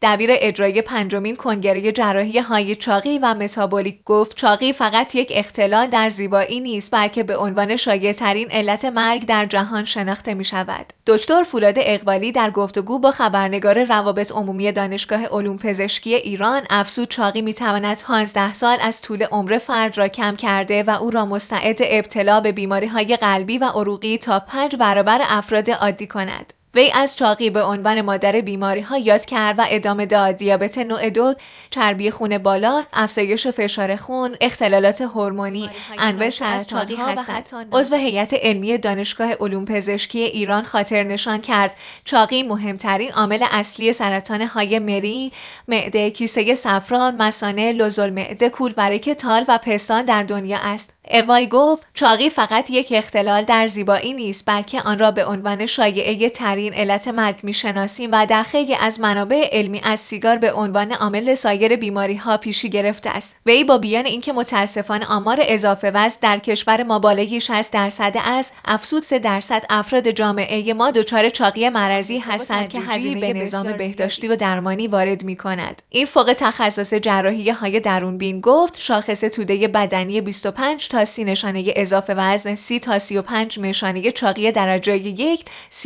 دبیر اجرایی پنجمین کنگره جراحی های چاقی و متابولیک گفت چاقی فقط یک اختلال در زیبایی نیست بلکه به عنوان شایع‌ترین علت مرگ در جهان شناخته می شود. دکتر فولاد اقبالی در گفتگو با خبرنگار روابط عمومی دانشگاه علوم پزشکی ایران افزود چاقی می تواند 15 سال از طول عمر فرد را کم کرده و او را مستعد ابتلا به بیماری‌های قلبی و عروقی تا 5 برابر افراد عادی کند. وی از چاقی به عنوان مادر بیماری‌ها یاد کرد و ادامه داد دیابت نوع 2، چربی خون بالا، افزایش فشار خون، اختلالات هورمونی، انواع سرطان‌ها هستند. عضو هیئت علمی دانشگاه علوم پزشکی ایران خاطر نشان کرد چاقی مهمترین عامل اصلی سرطان‌های مری، معده، کیسه صفرا، مثانه، لوزالمعده، کولبرک تال و پستان در دنیا است. اقبالی گفت چاقی فقط یک اختلال در زیبایی نیست بلکه آن را به عنوان شایعه ترین علت مرگ می‌شناسیم و در خیلی از منابع علمی از سیگار به عنوان عامل سایر بیماری‌ها پیشی گرفته است. وی با بیان اینکه متاسفانه آمار اضافه وزن در کشور ما بالای 60% است، افزود 3% افراد جامعه ما دچار چاقی مرضی هستند که هزینه به نظام بهداشتی و درمانی وارد می‌کند. این فوق تخصص جراحی‌های درونبین گفت شاخص توده بدنی 25 تا 30 نشانه اضافه وزن، 30 تا 35 نشانه چاقی درجه 1،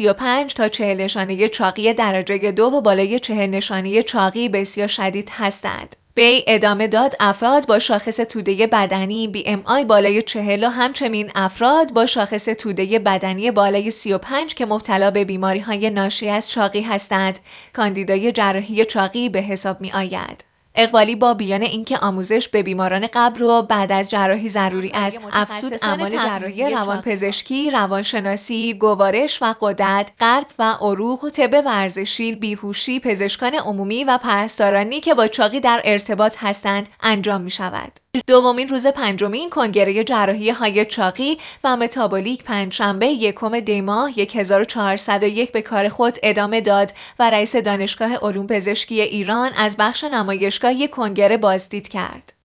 35 تا 40 نشانه چاقی درجه 2 و بالای 40 نشانه چاقی بسیار شدید هستند. وی ادامه داد افراد با شاخص توده بدنی BMI بالای 40 و همچنین افراد با شاخص توده بدنی بالای 35 که مبتلا به بیماری‌های ناشی از چاقی هستند، کاندیدای جراحی چاقی به حساب می‌آید. اقبالی با بیان اینکه آموزش به بیماران قلب و بعد از جراحی ضروری است، افزود اعمال جراحی روانپزشکی، روانشناسی، گوارش و غدد، قلب و عروق، طب ورزشی، بیهوشی، پزشکان عمومی و پرستارانی که با چاقی در ارتباط هستند انجام می شود. دومین روز پنجمین کنگره جراحی های چاقی و متابولیک پنجشنبه 1 دی ماه 1401 به کار خود ادامه داد و رئیس دانشگاه علوم پزشکی ایران از بخش نمایشگاه کنگره بازدید کرد.